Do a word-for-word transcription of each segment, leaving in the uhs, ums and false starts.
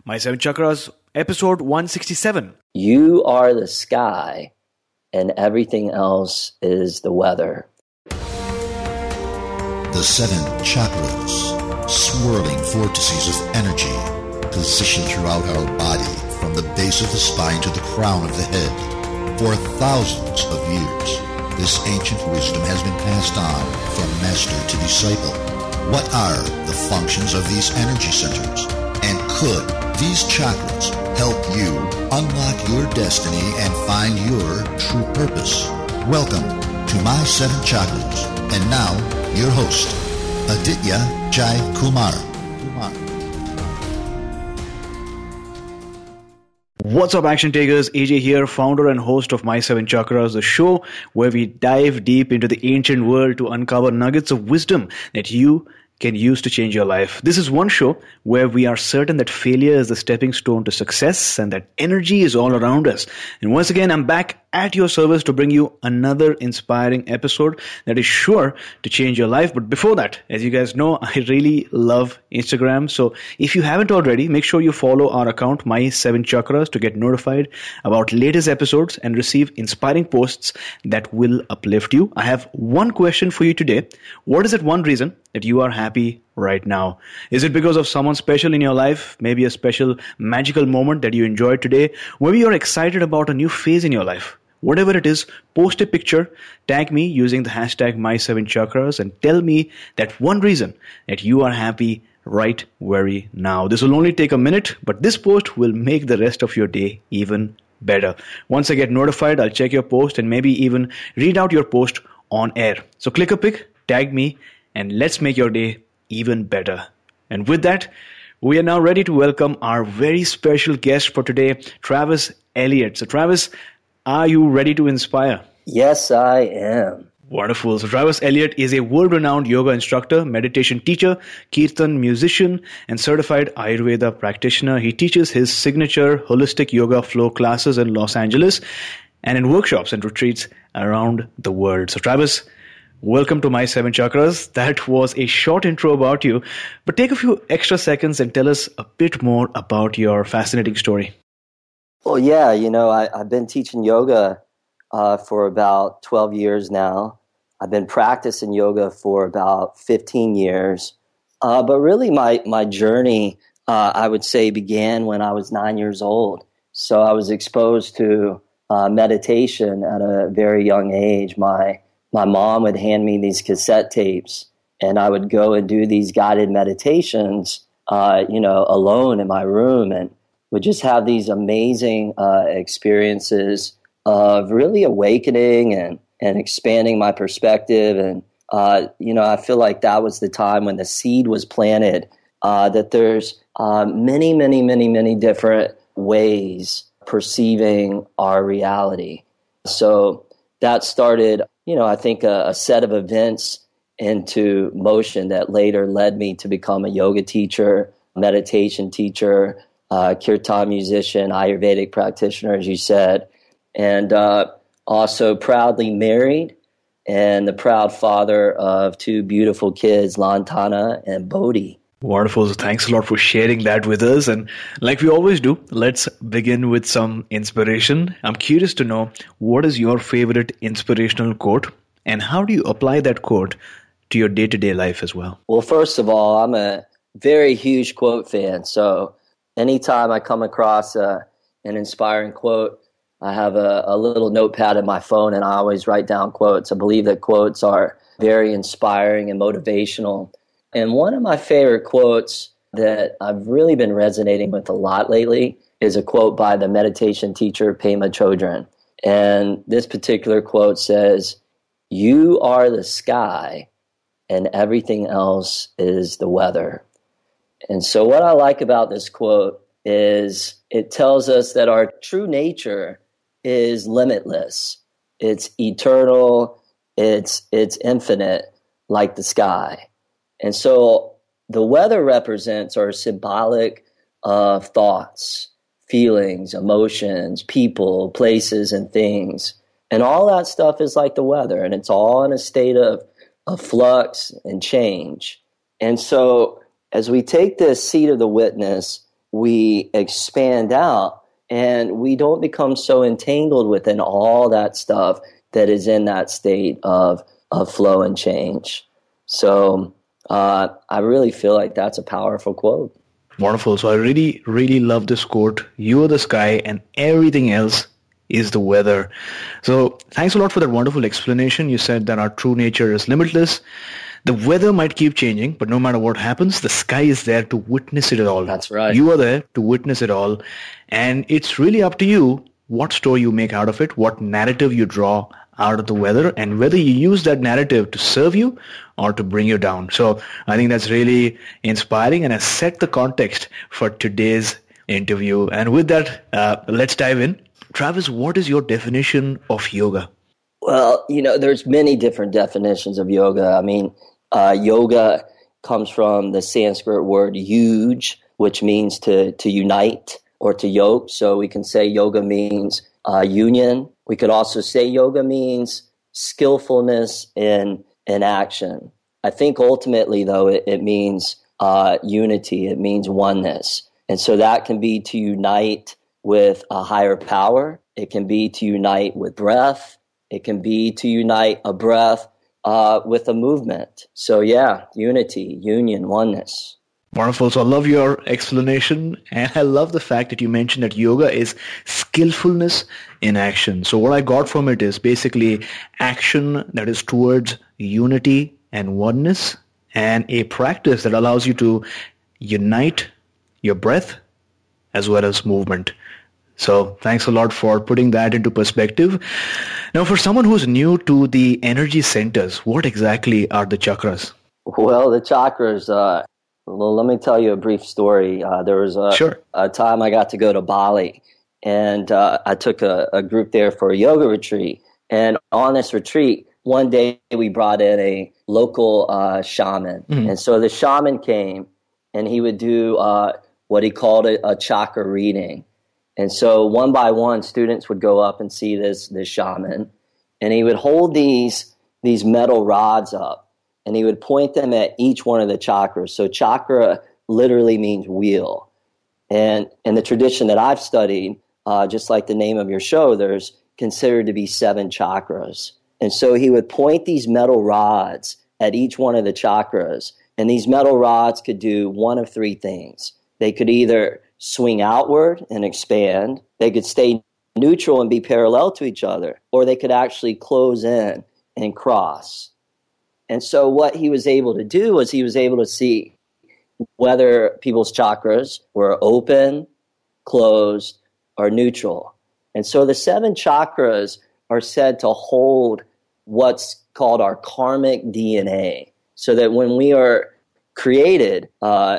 My Seven Chakras, episode one sixty-seven. You are the sky, and everything else is the weather. The seven chakras, swirling vortices of energy, positioned throughout our body from the base of the spine to the crown of the head. For thousands of years, this ancient wisdom has been passed on from master to disciple. What are the functions of these energy centers? And could these chakras help you unlock your destiny and find your true purpose? Welcome to My Seven Chakras. And now, your host, Aditya Jai Kumar. What's up, action takers? A J here, founder and host of My Seven Chakras, the show where we dive deep into the ancient world to uncover nuggets of wisdom that you can use to change your life. This is one show where we are certain that failure is the stepping stone to success and that energy is all around us. And once again, I'm back at your service to bring you another inspiring episode that is sure to change your life. But before that, as you guys know, I really love Instagram. So if you haven't already, make sure you follow our account, My Seven Chakras, to get notified about latest episodes and receive inspiring posts that will uplift you. I have one question for you today. What is that one reason that you are happy right now? Is it because of someone special in your life? Maybe a special magical moment that you enjoyed today? Maybe you're excited about a new phase in your life. Whatever it is, post a picture, tag me using the hashtag My Seven Chakras, and tell me that one reason that you are happy right very now. This will only take a minute, but this post will make the rest of your day even better. Once I get notified, I'll check your post and maybe even read out your post on air. So click a pic, tag me, and let's make your day even better. And with that, we are now ready to welcome our very special guest for today, Travis Elliott. So Travis, are you ready to inspire? Yes, I am. Wonderful. So Travis Elliott is a world-renowned yoga instructor, meditation teacher, kirtan musician, and certified Ayurveda practitioner. He teaches his signature holistic yoga flow classes in Los Angeles and in workshops and retreats around the world. So Travis, welcome to My Seven Chakras. That was a short intro about you, but take a few extra seconds and tell us a bit more about your fascinating story. Well, yeah, you know, I, I've been teaching yoga uh, for about twelve years now. I've been practicing yoga for about fifteen years. Uh, but really my, my journey, uh, I would say, began when I was nine years old. So I was exposed to uh, meditation at a very young age. My My mom would hand me these cassette tapes, and I would go and do these guided meditations, uh, you know, alone in my room, and would just have these amazing uh, experiences of really awakening and, and expanding my perspective. And, uh, you know, I feel like that was the time when the seed was planted, uh, that there's uh, many, many, many, many different ways perceiving our reality. So that started, you know, I think a, a set of events into motion that later led me to become a yoga teacher, meditation teacher, uh, kirtan musician, Ayurvedic practitioner, as you said, and uh, also proudly married and the proud father of two beautiful kids, Lantana and Bodhi. Wonderful. So thanks a lot for sharing that with us. And like we always do, let's begin with some inspiration. I'm curious to know, what is your favorite inspirational quote, and how do you apply that quote to your day-to-day life as well? Well, first of all, I'm a very huge quote fan. So anytime I come across a, an inspiring quote, I have a, a little notepad in my phone, and I always write down quotes. I believe that quotes are very inspiring and motivational. And one of my favorite quotes that I've really been resonating with a lot lately is a quote by the meditation teacher Pema Chodron. And this particular quote says, "You are the sky and everything else is the weather." And so what I like about this quote is it tells us that our true nature is limitless. It's eternal. It's, it's infinite, like the sky. And so the weather represents or is symbolic of thoughts, feelings, emotions, people, places, and things. And all that stuff is like the weather, and it's all in a state of, of flux and change. And so as we take this seat of the witness, we expand out and we don't become so entangled within all that stuff that is in that state of, of flow and change. So uh, I really feel like that's a powerful quote. Wonderful. So I really, really love this quote. You are the sky and everything else is the weather. So thanks a lot for that wonderful explanation. You said that our true nature is limitless. The weather might keep changing, but no matter what happens, the sky is there to witness it all. That's right. You are there to witness it all. And it's really up to you what story you make out of it, what narrative you draw out of the weather, and whether you use that narrative to serve you or to bring you down. So I think that's really inspiring and has set the context for today's interview. And with that, uh, let's dive in. Travis, what is your definition of yoga? Well, you know, there's many different definitions of yoga. I mean, uh, yoga comes from the Sanskrit word yuj, which means to, to unite or to yoke. So we can say yoga means uh, union. We could also say yoga means skillfulness in, in action. I think ultimately, though, it, it means uh, unity. It means oneness. And so that can be to unite with a higher power. It can be to unite with breath. It can be to unite a breath uh, with a movement. So yeah, unity, union, oneness. Wonderful. So I love your explanation, and I love the fact that you mentioned that yoga is skillfulness in action. So what I got from it is basically action that is towards unity and oneness, and a practice that allows you to unite your breath as well as movement. So thanks a lot for putting that into perspective. Now, for someone who's new to the energy centers, what exactly are the chakras? Well, the chakras, uh, well, let me tell you a brief story. Uh, there was a, sure. a time I got to go to Bali, and uh, I took a, a group there for a yoga retreat. And on this retreat, one day we brought in a local uh, shaman. Mm-hmm. And so the shaman came, and he would do uh, what he called a, a chakra reading. And so one by one, students would go up and see this, this shaman, and he would hold these, these metal rods up, and he would point them at each one of the chakras. So chakra literally means wheel. And in the tradition that I've studied, uh, just like the name of your show, there's considered to be seven chakras. And so he would point these metal rods at each one of the chakras, and these metal rods could do one of three things. They could either swing outward and expand, they could stay neutral and be parallel to each other, or they could actually close in and cross. And so what he was able to do was he was able to see whether people's chakras were open, closed, or neutral. And so the seven chakras are said to hold what's called our karmic D N A, so that when we are created, uh,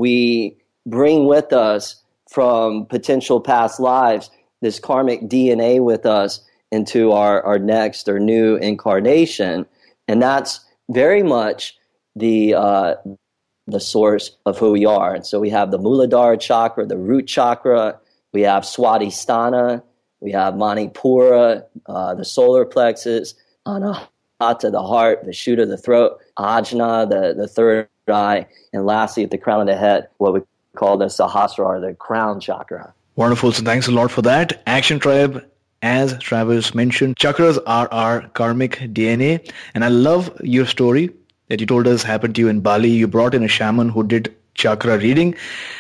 we bring with us from potential past lives this karmic D N A with us into our, our next or new incarnation. And that's very much the uh, the source of who we are. And so we have the Muladhara chakra, the root chakra, we have Swadhisthana, we have Manipura, uh, the solar plexus, Anahata, the heart, the Vishuddha, the throat, Ajna, the, the third eye, and lastly at the crown of the head, what we call the Sahasrara, the crown chakra. Wonderful. So thanks a lot for that. Action Tribe, as Travis mentioned, chakras are our karmic D N A. And I love your story that you told us happened to you in Bali. You brought in a shaman who did chakra reading.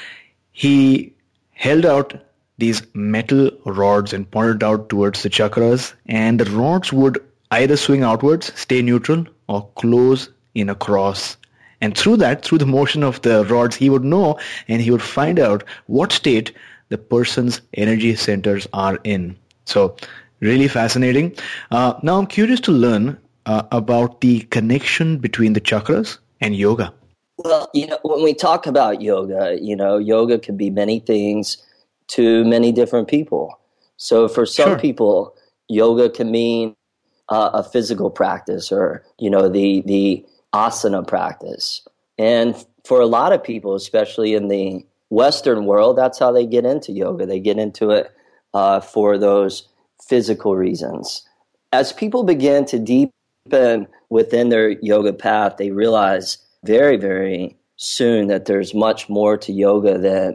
He held out these metal rods and pointed out towards the chakras. And the rods would either swing outwards, stay neutral, or close in a cross. And through that, through the motion of the rods, he would know and he would find out what state the person's energy centers are in. So really fascinating. Uh, now I'm curious to learn uh, about the connection between the chakras and yoga. Well, you know, when we talk about yoga, you know, yoga can be many things to many different people. So for some Sure. people, yoga can mean uh, a physical practice or, you know, the the asana practice. And for a lot of people, especially in the Western world, that's how they get into yoga. They get into it uh, for those physical reasons. As people begin to deepen within their yoga path, they realize very, very soon that there's much more to yoga than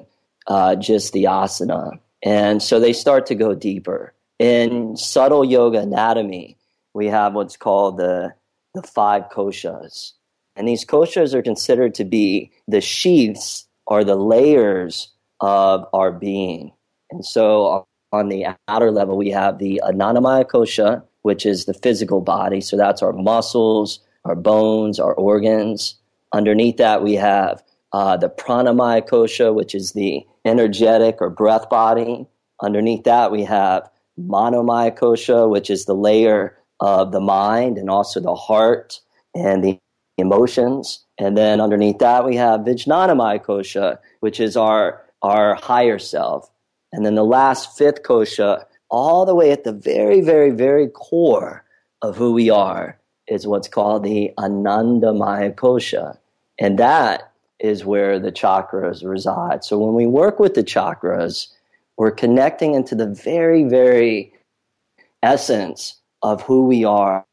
uh, just the asana. And so they start to go deeper. In subtle yoga anatomy, we have what's called the, the five koshas. And these koshas are considered to be the sheaths or the layers of our being. And so on the outer level, we have the Anandamaya kosha, which is the physical body. So that's our muscles, our bones, our organs. Underneath that, we have uh, the Pranamaya kosha, which is the energetic or breath body. Underneath that, we have Manomaya kosha, which is the layer of the mind and also the heart and the emotions. And then underneath that, we have Vijnanamaya kosha, which is our, our higher self. And then the last fifth kosha, all the way at the very, very, very core of who we are, is what's called the Anandamaya kosha. And that is where the chakras reside. So when we work with the chakras, we're connecting into the very, very essence of who we are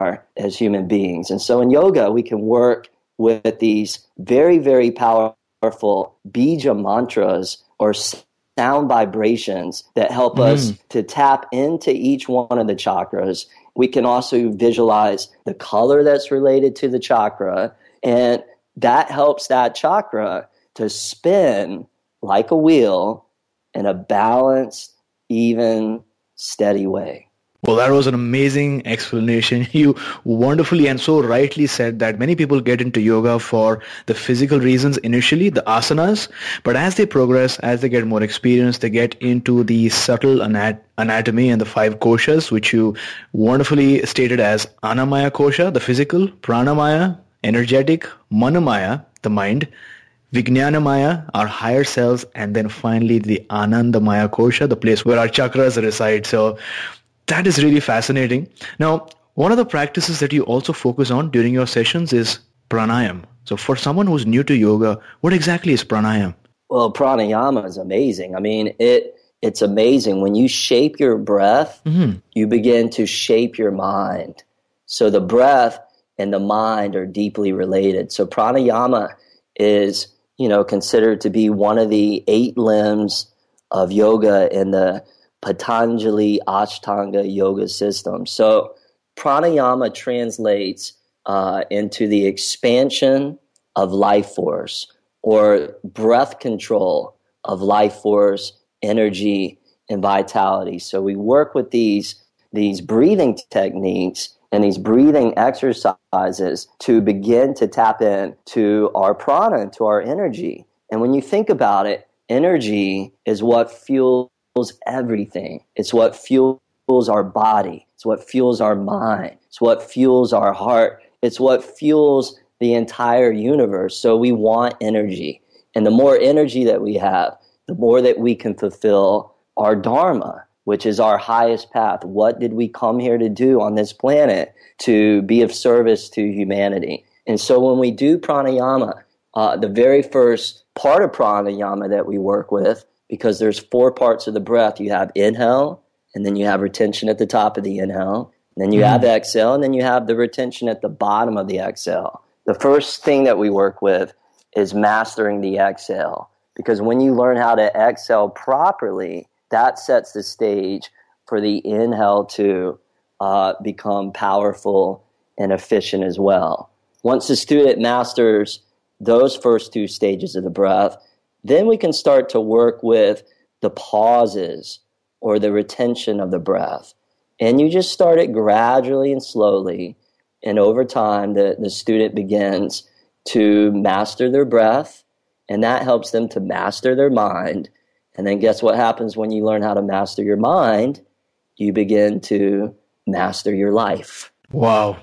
as human beings. And so in yoga, we can work with these very, very powerful bija mantras or sound vibrations that help mm. us to tap into each one of the chakras. We can also visualize the color that's related to the chakra, and that helps that chakra to spin like a wheel in a balanced, even, steady way. Well, that was an amazing explanation. You wonderfully and so rightly said that many people get into yoga for the physical reasons initially, the asanas, but as they progress, as they get more experience, they get into the subtle anat- anatomy and the five koshas, which you wonderfully stated as Annamaya kosha, the physical, Pranamaya, energetic, Manomaya, the mind, Vijnanamaya, our higher selves, and then finally the Anandamaya kosha, the place where our chakras reside. So that is really fascinating. Now, one of the practices that you also focus on during your sessions is pranayam. So for someone who's new to yoga, what exactly is pranayam? Well, pranayama is amazing. I mean, it it's amazing. When you shape your breath, mm-hmm. you begin to shape your mind. So the breath and the mind are deeply related. So pranayama is, you know, considered to be one of the eight limbs of yoga in the Patanjali Ashtanga yoga system. So pranayama translates uh, into the expansion of life force or breath control of life force, energy, and vitality. So we work with these, these breathing techniques and these breathing exercises to begin to tap in to our prana, to our energy. And when you think about it, energy is what fuels everything. It's what fuels our body. It's what fuels our mind. It's what fuels our heart. It's what fuels the entire universe. So we want energy. And the more energy that we have, the more that we can fulfill our dharma, which is our highest path. What did we come here to do on this planet? To be of service to humanity. And so when we do pranayama, uh, the very first part of pranayama that we work with, because there's four parts of the breath. You have inhale, and then you have retention at the top of the inhale. And then you mm. have exhale, and then you have the retention at the bottom of the exhale. The first thing that we work with is mastering the exhale. Because when you learn how to exhale properly, that sets the stage for the inhale to uh, become powerful and efficient as well. Once the student masters those first two stages of the breath, then we can start to work with the pauses or the retention of the breath. And you just start it gradually and slowly. And over time, the, the student begins to master their breath. And that helps them to master their mind. And then guess what happens when you learn how to master your mind? You begin to master your life. Wow.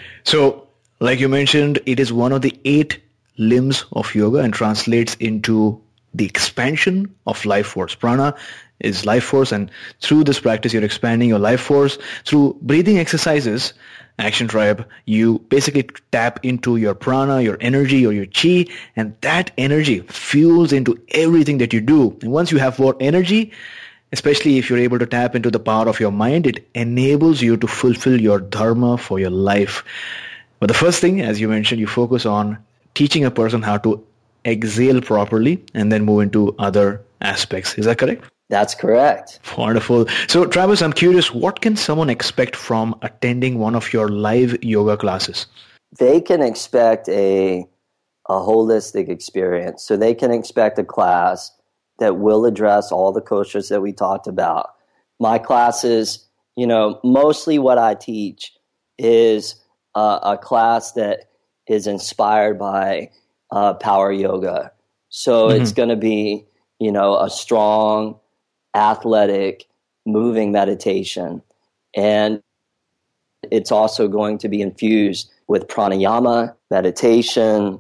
So, like you mentioned, it is one of the eight limbs of yoga and translates into the expansion of life force. Prana is life force, and through this practice, you're expanding your life force. Through breathing exercises, Action Tribe, you basically tap into your prana, your energy, or your chi, and that energy fuels into everything that you do. And once you have more energy, especially if you're able to tap into the power of your mind, it enables you to fulfill your dharma for your life. But the first thing, as you mentioned, you focus on teaching a person how to exhale properly and then move into other aspects. Is that correct? That's correct. Wonderful. So, Travis, I'm curious, what can someone expect from attending one of your live yoga classes? They can expect a a holistic experience. So they can expect a class that will address all the koshas that we talked about. My classes, you know, mostly what I teach is uh, a class that is inspired by uh, power yoga. So mm-hmm. it's going to be, you know, a strong, athletic, moving meditation. And it's also going to be infused with pranayama, meditation,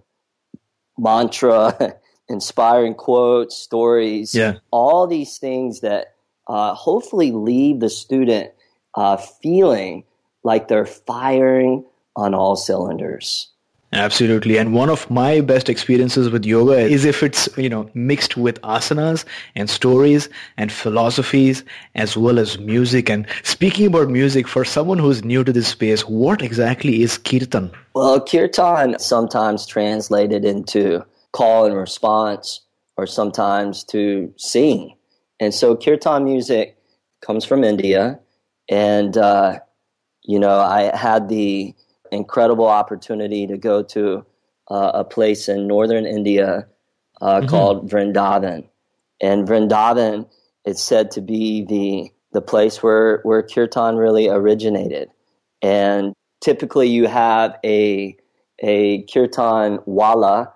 mantra, inspiring quotes, stories, yeah. all these things that uh, hopefully leave the student uh, feeling like they're firing on all cylinders. Absolutely. And one of my best experiences with yoga is if it's, you know, mixed with asanas and stories and philosophies as well as music. And speaking about music, for someone who's new to this space, what exactly is kirtan? Well, kirtan sometimes translated into call and response or sometimes to sing. And so kirtan music comes from India. And, uh, you know, I had the incredible opportunity to go to uh, a place in northern India uh, mm-hmm. called Vrindavan. And Vrindavan is said to be the the place where, where kirtan really originated. And typically you have a a kirtan wala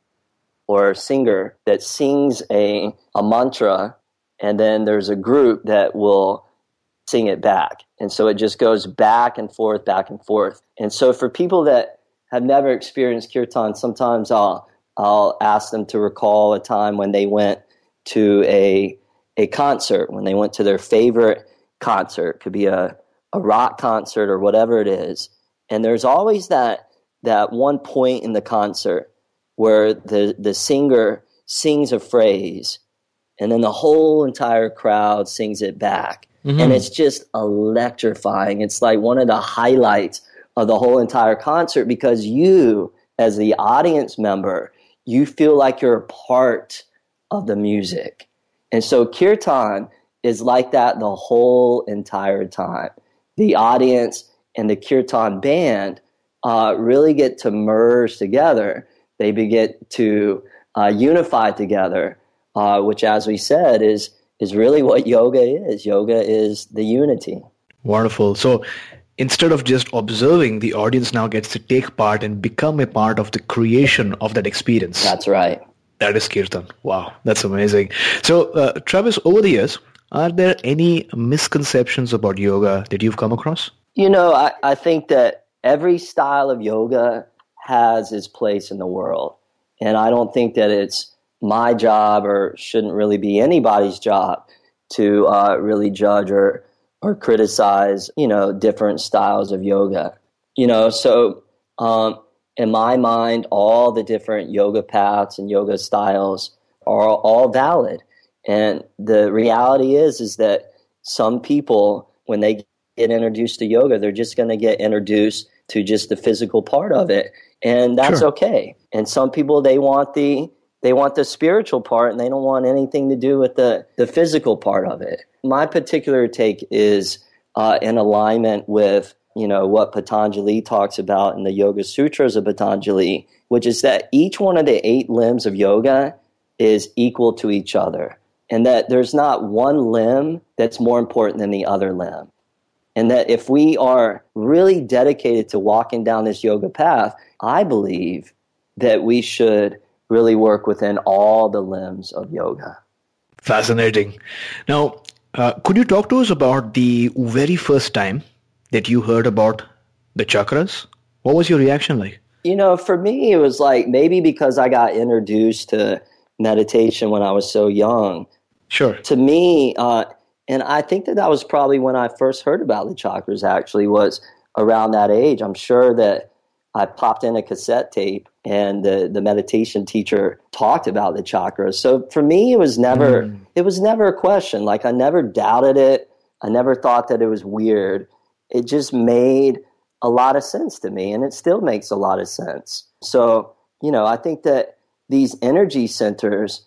or singer that sings a, a mantra, and then there's a group that will sing it back. And so it just goes back and forth, back and forth. And so for people that have never experienced kirtan, sometimes I'll I'll ask them to recall a time when they went to a a concert, when they went to their favorite concert. It could be a, a rock concert or whatever it is. And there's always that that one point in the concert where the, the singer sings a phrase and then the whole entire crowd sings it back. Mm-hmm. And it's just electrifying. It's like one of the highlights of the whole entire concert because you, as the audience member, you feel like you're a part of the music. And so kirtan is like that the whole entire time. The audience and the kirtan band uh, really get to merge together. They begin to uh, unify together, uh, which, as we said, is is really what yoga is. Yoga is the unity. Wonderful. So instead of just observing, the audience now gets to take part and become a part of the creation of that experience. That's right. That is kirtan. Wow, that's amazing. So, uh, Travis, over the years, are there any misconceptions about yoga that you've come across? You know, I, I think that every style of yoga has its place in the world. And I don't think that it's my job or shouldn't really be anybody's job to uh, really judge or or criticize, you know, different styles of yoga. You know, so um, in my mind, all the different yoga paths and yoga styles are all valid. And the reality is, is that some people, when they get introduced to yoga, they're just going to get introduced to just the physical part of it. And that's sure. okay. And some people, they want the They want the spiritual part and they don't want anything to do with the, the physical part of it. My particular take is uh, in alignment with, you know, what Patanjali talks about in the Yoga Sutras of Patanjali, which is that each one of the eight limbs of yoga is equal to each other. And that there's not one limb that's more important than the other limb. And that if we are really dedicated to walking down this yoga path, I believe that we should really work within all the limbs of yoga. Fascinating. Now, uh, could you talk to us about the very first time that you heard about the chakras? What was your reaction like? You know, for me, it was like maybe because I got introduced to meditation when I was so young. Sure. To me, uh, and I think that that was probably when I first heard about the chakras, actually, was around that age. I'm sure that I popped in a cassette tape and the, the meditation teacher talked about the chakras. So for me, it was never mm. it was never a question. Like I never doubted it. I never thought that it was weird. It just made a lot of sense to me, and it still makes a lot of sense. So, you know, I think that these energy centers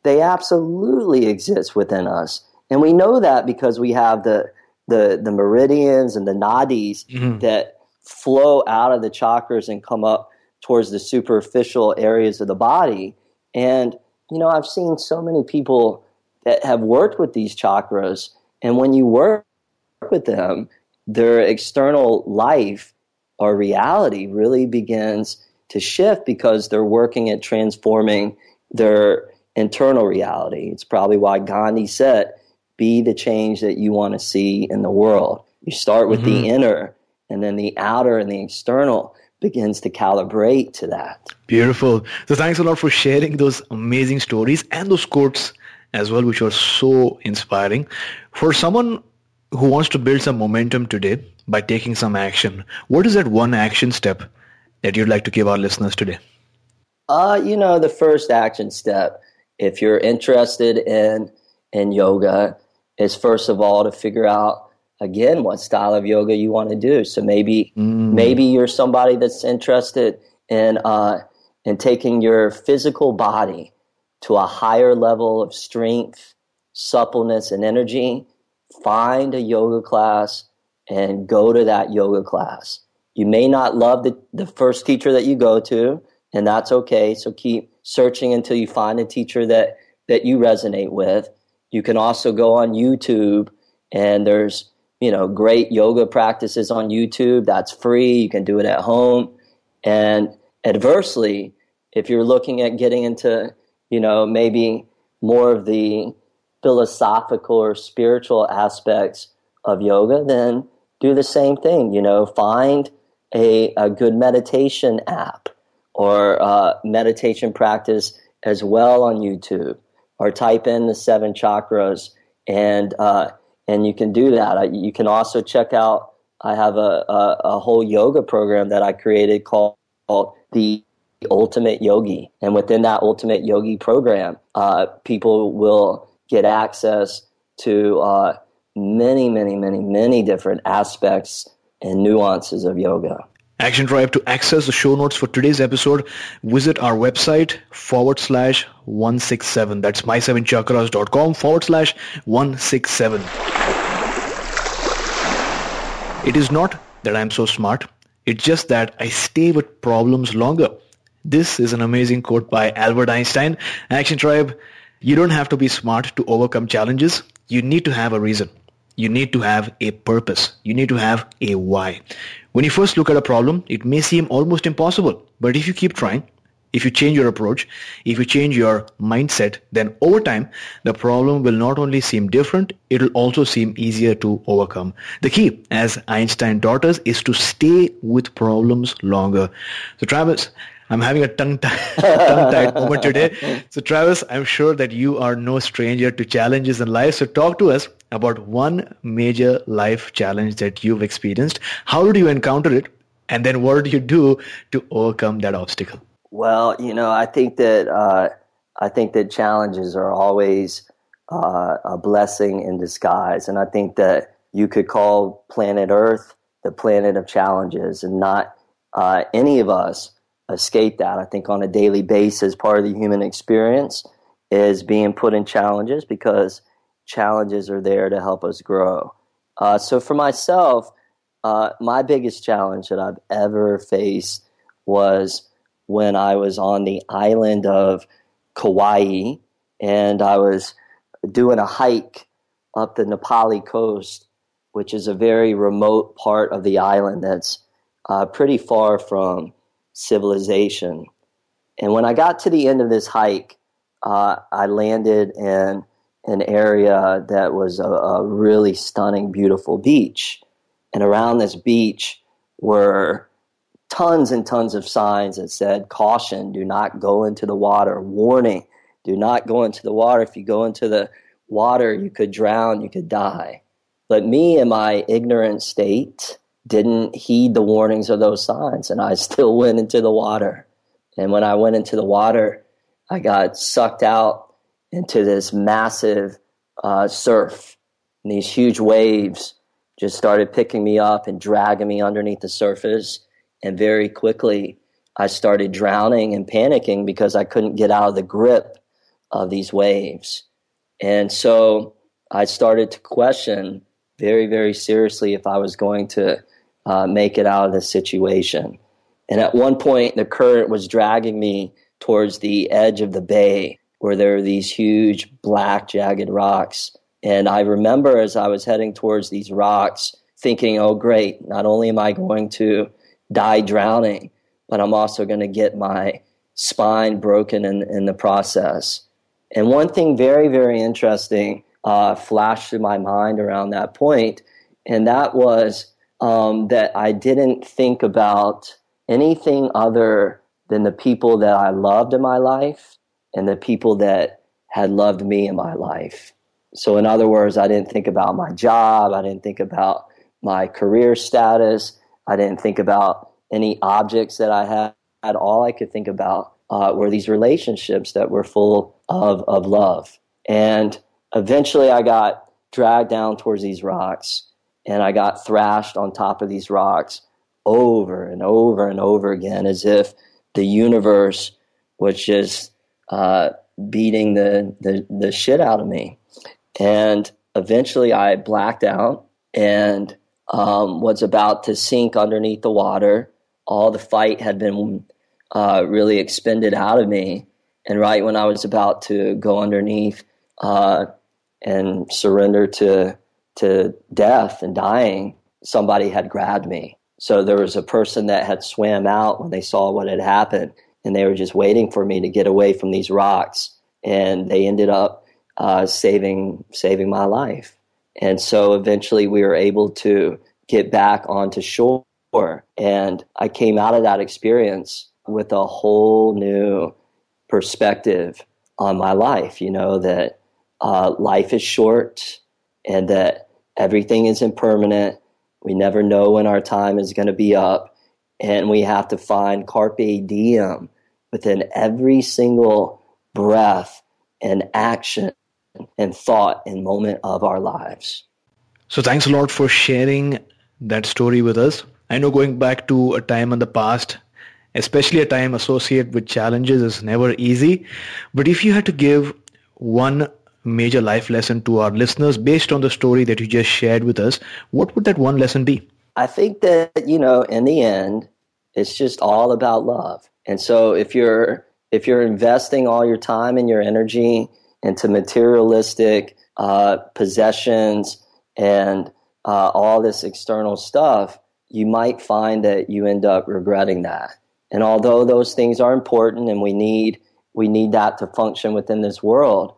they absolutely exist within us. And we know that because we have the the, the meridians and the nadis mm-hmm. that flow out of the chakras and come up towards the superficial areas of the body. And, you know, I've seen so many people that have worked with these chakras, and when you work with them, their external life or reality really begins to shift because they're working at transforming their internal reality. It's probably why Gandhi said, be the change that you want to see in the world. You start with mm-hmm. the inner, and then the outer and the external begins to calibrate to that. Beautiful. So thanks a lot for sharing those amazing stories and those quotes as well, which were so inspiring. For someone who wants to build some momentum today by taking some action, what is that one action step that you'd like to give our listeners today? Uh, you know, the first action step, if you're interested in in yoga, is first of all to figure out, again, what style of yoga you want to do. So maybe mm. maybe you're somebody that's interested in uh, in taking your physical body to a higher level of strength, suppleness, and energy. Find a yoga class and go to that yoga class. You may not love the, the first teacher that you go to, and that's okay. So keep searching until you find a teacher that, that you resonate with. You can also go on YouTube, and there's, you know, great yoga practices on YouTube. That's free. You can do it at home. And adversely, if you're looking at getting into, you know, maybe more of the philosophical or spiritual aspects of yoga, then do the same thing. You know, find a, a good meditation app or uh, meditation practice as well on YouTube, or type in the seven chakras, and uh, and you can do that. You can also check out, I have a, a, a whole yoga program that I created called, called the Ultimate Yogi. And within that Ultimate Yogi program, uh, people will get access to uh, many, many, many, many different aspects and nuances of yoga. Action Tribe, to access the show notes for today's episode, visit our website forward slash one six seven. That's my seven chakras dot com forward slash one six seven. It is not that I'm so smart. It's just that I stay with problems longer. This is an amazing quote by Albert Einstein. Action Tribe, you don't have to be smart to overcome challenges. You need to have a reason. You need to have a purpose. You need to have a why. When you first look at a problem, it may seem almost impossible. But if you keep trying, if you change your approach, if you change your mindset, then over time, the problem will not only seem different, it will also seem easier to overcome. The key, as Einstein taught us, is to stay with problems longer. So Travis, I'm having a tongue-tied moment today. So Travis, I'm sure that you are no stranger to challenges in life. So talk to us about one major life challenge that you've experienced. How did you encounter it? And then what did you do to overcome that obstacle? Well, you know, I think that uh, I think that challenges are always uh, a blessing in disguise. And I think that you could call planet Earth the planet of challenges, and not uh, any of us escape that. I think on a daily basis, part of the human experience is being put in challenges, because challenges are there to help us grow. Uh, so for myself, uh, my biggest challenge that I've ever faced was when I was on the island of Kauai, and I was doing a hike up the Nepali coast, which is a very remote part of the island that's uh, pretty far from civilization. And when I got to the end of this hike, uh, I landed in an area that was a, a really stunning, beautiful beach. And around this beach were tons and tons of signs that said, caution, do not go into the water. Warning, do not go into the water. If you go into the water, you could drown, you could die. But me, in my ignorant state, didn't heed the warnings of those signs, and I still went into the water. And when I went into the water, I got sucked out into this massive uh, surf. And these huge waves just started picking me up and dragging me underneath the surface. And very quickly, I started drowning and panicking because I couldn't get out of the grip of these waves. And so I started to question very, very seriously if I was going to uh, make it out of this situation. And at one point, the current was dragging me towards the edge of the bay where there are these huge black jagged rocks. And I remember as I was heading towards these rocks thinking, oh, great, not only am I going to die drowning, but I'm also going to get my spine broken in, in the process. And one thing very, very interesting uh, flashed through my mind around that point, and that was um, that I didn't think about anything other than the people that I loved in my life and the people that had loved me in my life. So in other words, I didn't think about my job. I didn't think about my career status. I didn't think about any objects that I had. All I could think about uh, were these relationships that were full of, of love. And eventually I got dragged down towards these rocks, and I got thrashed on top of these rocks over and over and over again, as if the universe was just uh, beating the, the, the shit out of me. And eventually I blacked out and um, was about to sink underneath the water. All the fight had been uh, really expended out of me. And right when I was about to go underneath uh, and surrender to to death and dying, somebody had grabbed me. So there was a person that had swam out when they saw what had happened, and they were just waiting for me to get away from these rocks. And they ended up uh, saving saving my life. And so eventually we were able to get back onto shore. And I came out of that experience with a whole new perspective on my life, you know, that uh, life is short and that everything is impermanent. We never know when our time is going to be up, and we have to find carpe diem within every single breath and action and thought and moment of our lives. So thanks a lot for sharing that story with us. I know going back to a time in the past, especially a time associated with challenges, is never easy. But if you had to give one major life lesson to our listeners based on the story that you just shared with us, what would that one lesson be? I think that, you know, in the end, it's just all about love. And so if you're if you're investing all your time and your energy into materialistic uh, possessions and uh, all this external stuff, you might find that you end up regretting that. And although those things are important and we need we need that to function within this world,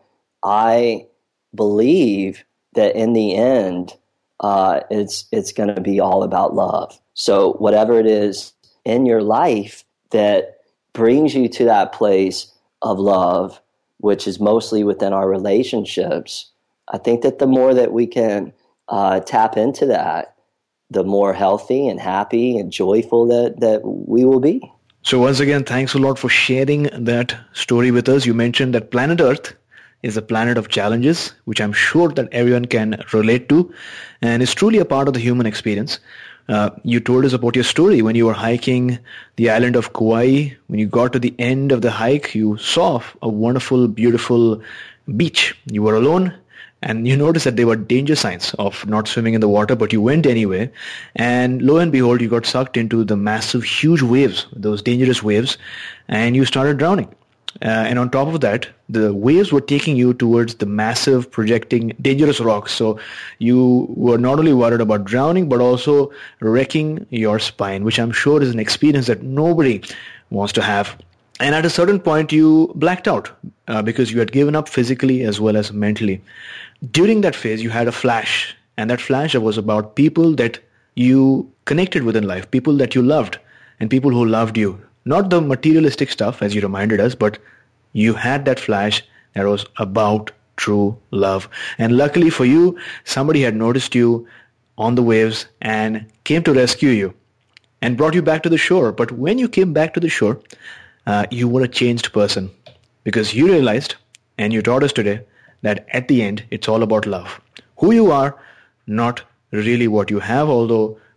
I believe that in the end, uh, it's it's going to be all about love. So whatever it is in your life that brings you to that place of love, which is mostly within our relationships, I think that the more that we can uh, tap into that, the more healthy and happy and joyful that, that we will be. So once again, thanks a lot for sharing that story with us. You mentioned that planet Earth is a planet of challenges, which I'm sure that everyone can relate to, and is truly a part of the human experience. Uh, you told us about your story when you were hiking the island of Kauai. When you got to the end of the hike, you saw a wonderful, beautiful beach. You were alone, and you noticed that there were danger signs of not swimming in the water, but you went anyway. And lo and behold, you got sucked into the massive, huge waves, those dangerous waves, and you started drowning. Uh, and on top of that, the waves were taking you towards the massive, projecting, dangerous rocks. So you were not only worried about drowning, but also wrecking your spine, which I'm sure is an experience that nobody wants to have. And at a certain point, you blacked out uh, because you had given up physically as well as mentally. During that phase, you had a flash. And that flash was about people that you connected with in life, people that you loved, and people who loved you. Not the materialistic stuff, as you reminded us, but you had that flash that was about true love. And luckily for you, somebody had noticed you on the waves and came to rescue you and brought you back to the shore. But when you came back to the shore, uh, you were a changed person because you realized, and you taught us today, that at the end, it's all about love. Who you are, not really what you have, although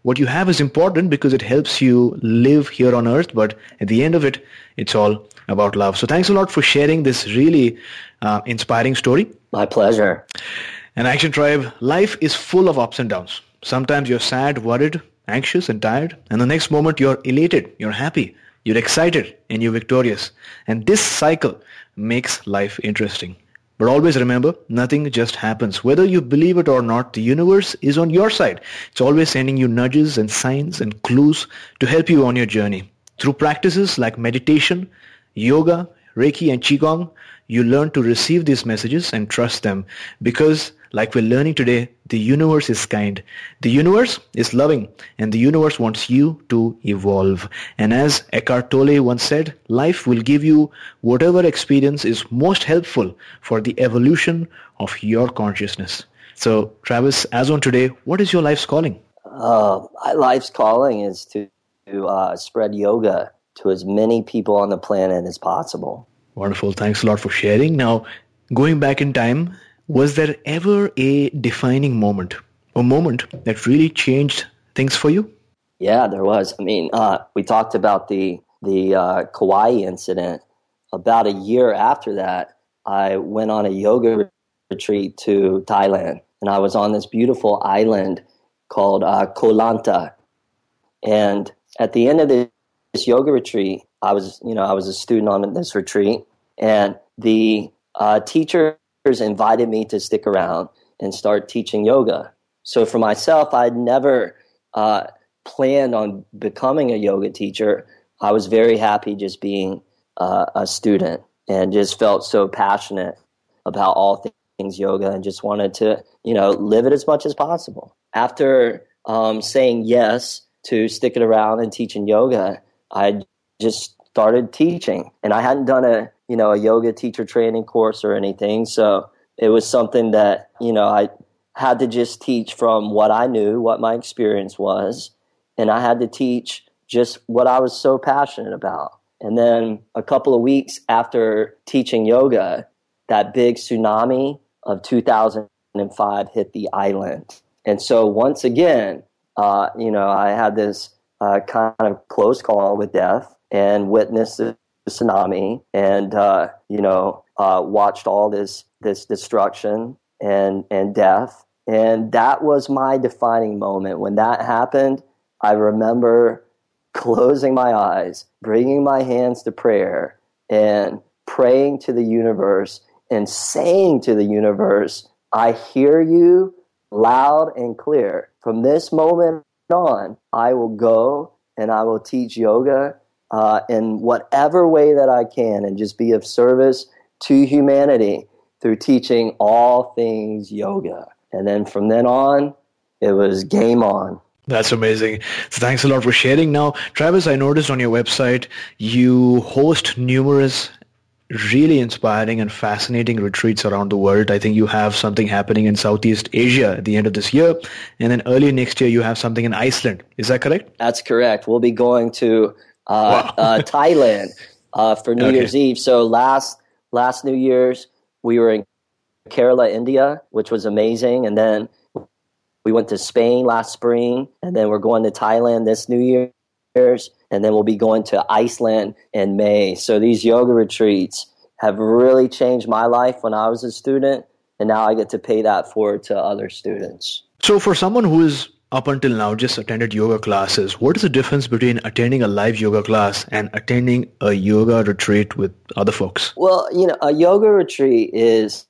what you have is important because it helps you live here on earth, but at the end of it, it's all about love. So thanks a lot for sharing this really uh, inspiring story. My pleasure. And Action Tribe, life is full of ups and downs. Sometimes you're sad, worried, anxious, and tired. And the next moment you're elated, you're happy, you're excited, and you're victorious. And this cycle makes life interesting. But always remember, nothing just happens. Whether you believe it or not, the universe is on your side. It's always sending you nudges and signs and clues to help you on your journey. Through practices like meditation, yoga, Reiki, and Qigong, you learn to receive these messages and trust them because, like we're learning today, the universe is kind, the universe is loving, and the universe wants you to evolve. And as Eckhart Tolle once said, life will give you whatever experience is most helpful for the evolution of your consciousness. So, Travis, as on today, what is your life's calling? Uh, my life's calling is to, to uh, spread yoga to as many people on the planet as possible. Wonderful. Thanks a lot for sharing. Now, going back in time, was there ever a defining moment, a moment that really changed things for you? Yeah, there was. I mean, uh, we talked about the the uh, Kauai incident. About a year after that, I went on a yoga retreat to Thailand, and I was on this beautiful island called uh, Koh Lanta. And at the end of this yoga retreat, I was, you know, I was a student on this retreat, and the uh, teacher invited me to stick around and start teaching yoga. So for myself, I'd never uh, planned on becoming a yoga teacher. I was very happy just being uh, a student and just felt so passionate about all things yoga and just wanted to, you know, live it as much as possible. After um, saying yes to sticking around and teaching yoga, I just started teaching, and I hadn't done a, you know, a yoga teacher training course or anything. So it was something that, you know, I had to just teach from what I knew, what my experience was. And I had to teach just what I was so passionate about. And then a couple of weeks after teaching yoga, that big tsunami of two thousand five hit the island. And so once again, uh, you know, I had this uh, kind of close call with death and witnessed the tsunami and, uh, you know, uh, watched all this this destruction and, and death. And that was my defining moment. When that happened, I remember closing my eyes, bringing my hands to prayer, and praying to the universe and saying to the universe, I hear you loud and clear. From this moment on, I will go and I will teach yoga uh, in whatever way that I can and just be of service to humanity through teaching all things yoga. And then from then on, it was game on. That's amazing. So thanks a lot for sharing. Now, Travis, I noticed on your website, you host numerous really inspiring and fascinating retreats around the world. I think you have something happening in Southeast Asia at the end of this year. And then early next year, you have something in Iceland. Is that correct? That's correct. We'll be going to uh, wow. uh, Thailand uh, for New okay. Year's Eve. So last last New Year's, we were in Kerala, India, which was amazing. And then we went to Spain last spring. And then we're going to Thailand this New Year's. And then we'll be going to Iceland in May. So these yoga retreats have really changed my life when I was a student. And now I get to pay that forward to other students. So for someone who is up until now just attended yoga classes, what is the difference between attending a live yoga class and attending a yoga retreat with other folks? Well, you know, a yoga retreat is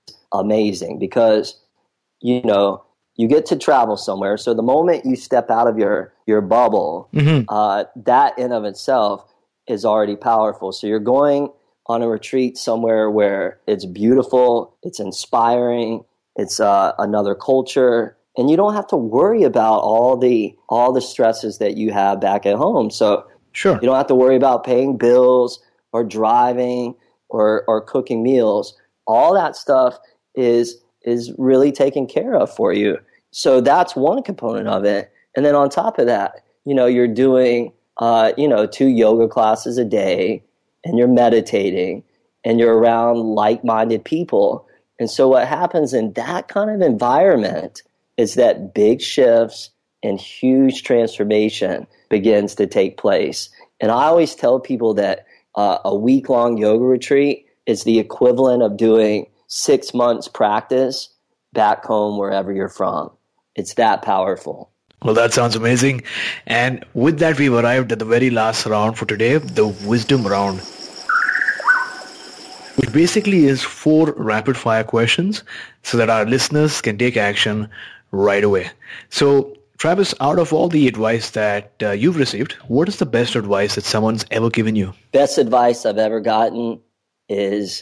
amazing because, you know, you get to travel somewhere. So the moment you step out of your, your bubble, mm-hmm. uh, that in of itself is already powerful. So you're going on a retreat somewhere where it's beautiful, it's inspiring, it's uh, another culture, and you don't have to worry about all the all the stresses that you have back at home. So sure. You don't have to worry about paying bills or driving or or cooking meals. All that stuff is is really taken care of for you. So that's one component of it. And then on top of that, you know, you're doing, uh, you know, two yoga classes a day and you're meditating and you're around like-minded people. And so what happens in that kind of environment is that big shifts and huge transformation begins to take place. And I always tell people that uh, a week-long yoga retreat is the equivalent of doing six months practice back home wherever you're from. It's that powerful. Well, that sounds amazing. And with that, we've arrived at the very last round for today, the wisdom round, which basically is four rapid-fire questions so that our listeners can take action right away. So, Travis, out of all the advice that uh, you've received, what is the best advice that someone's ever given you? Best advice I've ever gotten is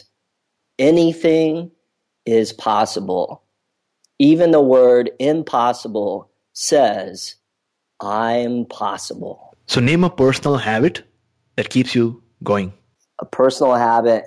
anything is possible. Even the word impossible says, I'm possible. So name a personal habit that keeps you going. A personal habit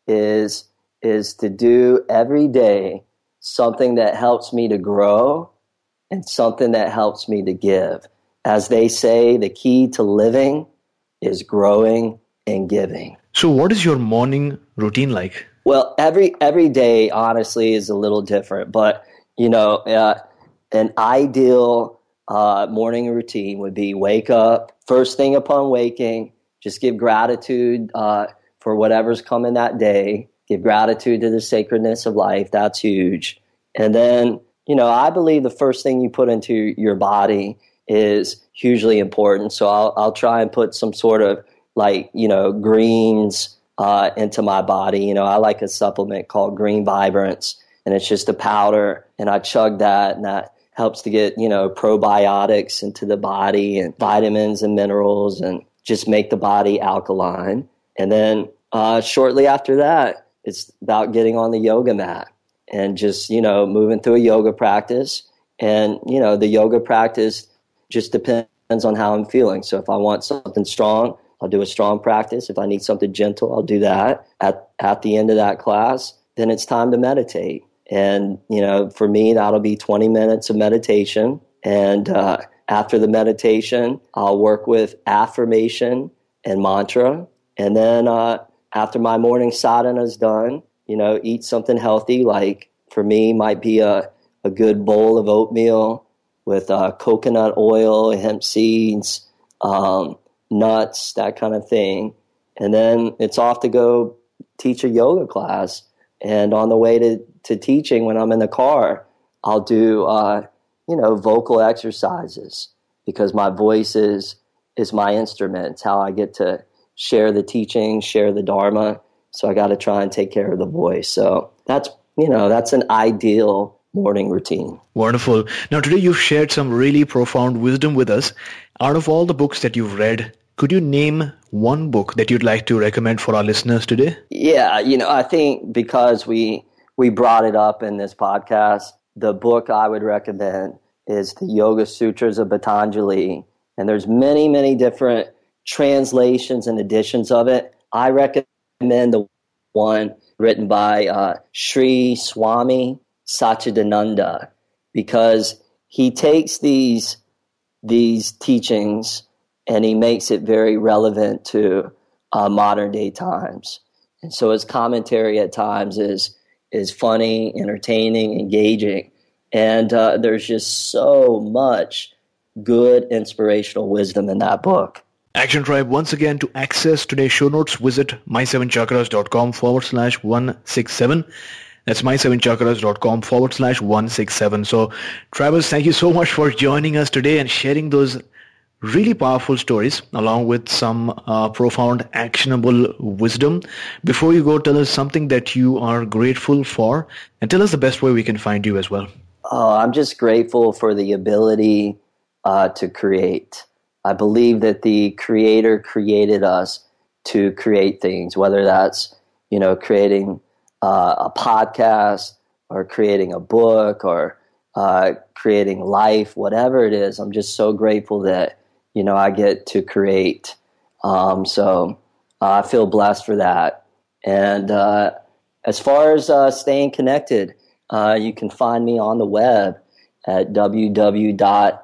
is, is to do every day something that helps me to grow and something that helps me to give. As they say, the key to living is growing and giving. So what is your morning routine like? Well, every every day, honestly, is a little different. But, you know, uh, an ideal uh, morning routine would be wake up, first thing upon waking, just give gratitude uh, for whatever's coming that day, give gratitude to the sacredness of life. That's huge. And then, you know, I believe the first thing you put into your body is hugely important. So I'll I'll try and put some sort of like, you know, greens uh, into my body. You know, I like a supplement called Green Vibrance, and it's just a powder, and I chug that, and that helps to get, you know, probiotics into the body and vitamins and minerals and just make the body alkaline. And then uh, shortly after that, it's about getting on the yoga mat and just, you know, moving through a yoga practice. And, you know, the yoga practice just depends on how I'm feeling. So if I want something strong, I'll do a strong practice. If I need something gentle, I'll do that. At at the end of that class, then it's time to meditate. And, you know, for me, that'll be twenty minutes of meditation. And uh, after the meditation, I'll work with affirmation and mantra. And then uh, after my morning sadhana is done, you know, eat something healthy. Like for me, might be a, a good bowl of oatmeal with uh, coconut oil, hemp seeds, um, nuts, that kind of thing. And then it's off to go teach a yoga class. And on the way to, to teaching, when I'm in the car, I'll do, uh, you know, vocal exercises because my voice is, is my instrument. It's how I get to share the teaching, share the Dharma. So I got to try and take care of the voice. So that's, you know, that's an ideal morning routine. Wonderful. Now, today you've shared some really profound wisdom with us. Out of all the books that you've read, could you name one book that you'd like to recommend for our listeners today? Yeah, you know, I think because we we brought it up in this podcast, the book I would recommend is the Yoga Sutras of Patanjali. And there's many, many different translations and editions of it. I recommend the one written by uh, Sri Swami Satchidananda because he takes these these teachings and he makes it very relevant to uh, modern day times. And so his commentary at times is is funny, entertaining, engaging. And uh, there's just so much good inspirational wisdom in that book. Action Tribe, once again, to access today's show notes, visit my seven chakras dot com forward slash one sixty-seven. That's my seven chakras dot com forward slash one sixty-seven. So, Travis, thank you so much for joining us today and sharing those really powerful stories along with some uh, profound actionable wisdom. Before you go, tell us something that you are grateful for and tell us the best way we can find you as well. Oh, I'm just grateful for the ability uh, to create. I believe that the Creator created us to create things, whether that's, you know, creating uh, a podcast or creating a book or uh, creating life, whatever it is. I'm just so grateful that, you know, I get to create. Um, so uh, I feel blessed for that. And uh, as far as uh, staying connected, uh, you can find me on the web at w w w dot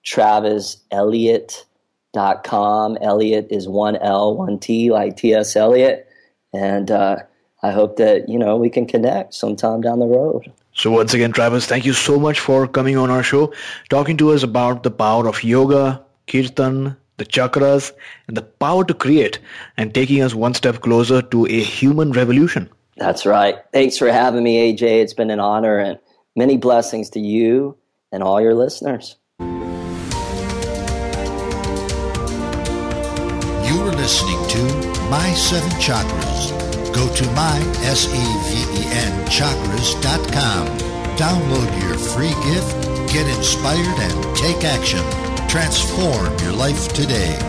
travis elliott dot com. Elliott is one L, one T, like T S Eliot. And uh, I hope that, you know, we can connect sometime down the road. So once again, Travis, thank you so much for coming on our show, talking to us about the power of yoga, kirtan, the chakras, and the power to create, and taking us one step closer to a human revolution. That's right. Thanks for having me, A J. It's been an honor, and many blessings to you and all your listeners. You were listening to My Seven Chakras. Go to my, S E V E N, chakras dot com. Download your free gift, get inspired, and take action. Transform your life today.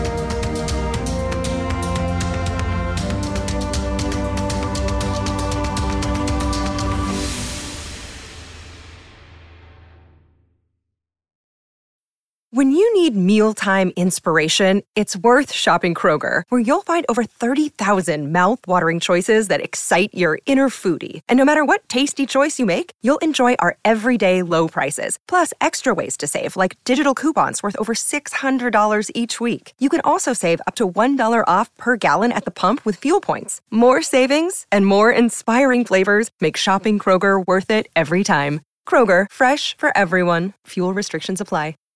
When you need mealtime inspiration, it's worth shopping Kroger, where you'll find over thirty thousand mouth-watering choices that excite your inner foodie. And no matter what tasty choice you make, you'll enjoy our everyday low prices, plus extra ways to save, like digital coupons worth over six hundred dollars each week. You can also save up to one dollar off per gallon at the pump with fuel points. More savings and more inspiring flavors make shopping Kroger worth it every time. Kroger, fresh for everyone. Fuel restrictions apply.